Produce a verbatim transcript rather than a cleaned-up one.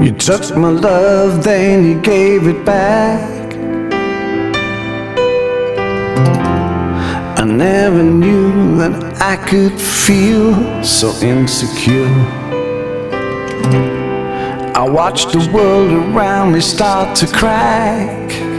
You took my love, then you gave it back. I never knew that I could feel so insecure. I watched the world around me start to crack.